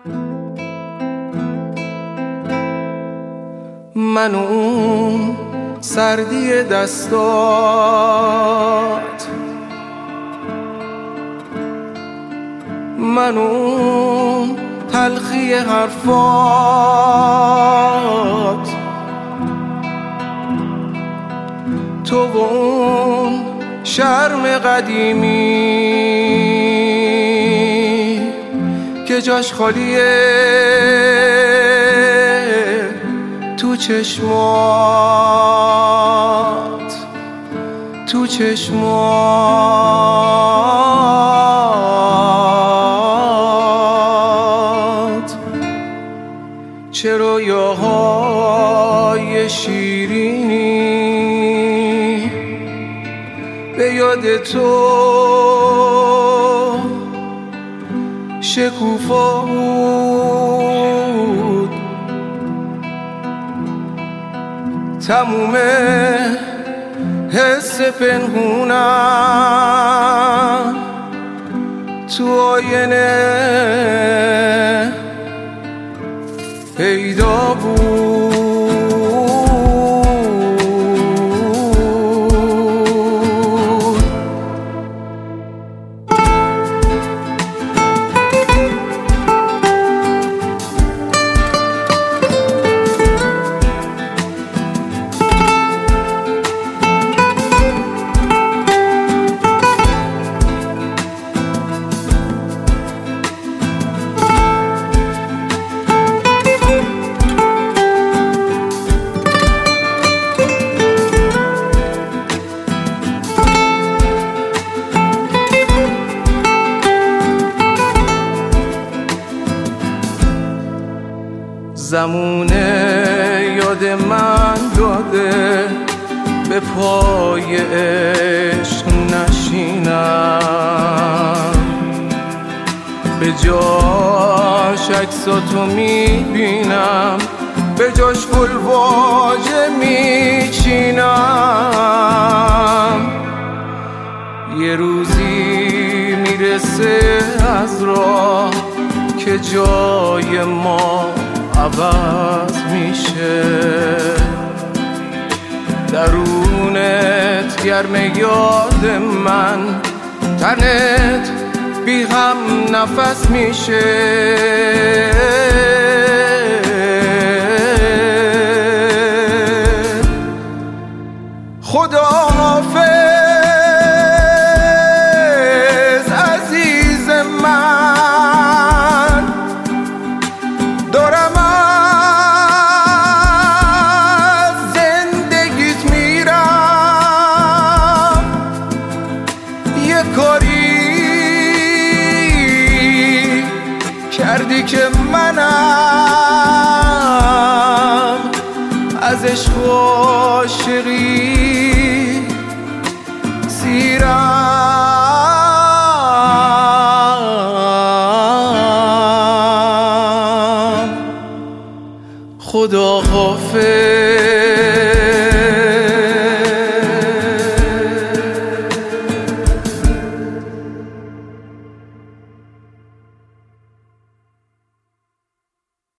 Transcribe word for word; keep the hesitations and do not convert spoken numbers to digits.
من اون سردی دستات، من اون تلخی حرفات، تو و اون شرم قدیمی که جاش خالیه تو چشمات، تو چشمات. چه رویاهای شیرینی به یاد تو شکوفا بود، تموم حس پنهونم تو آینه پیدا بود. زمونه یاد من داده به پای عشق نشینم، به جاش عکساتو میبینم، به جاش گل واژه میچینم. یه روزی میرسه از راه که جای ما عوض میشه، درونت گرم یاد من، تنت بی هم نفس میشه. خدا حافظ عزیز من، دارم از زندگیت میرم، یه کاری کردی که منم از عشق و عاشقی سیرم. خدا حافظ.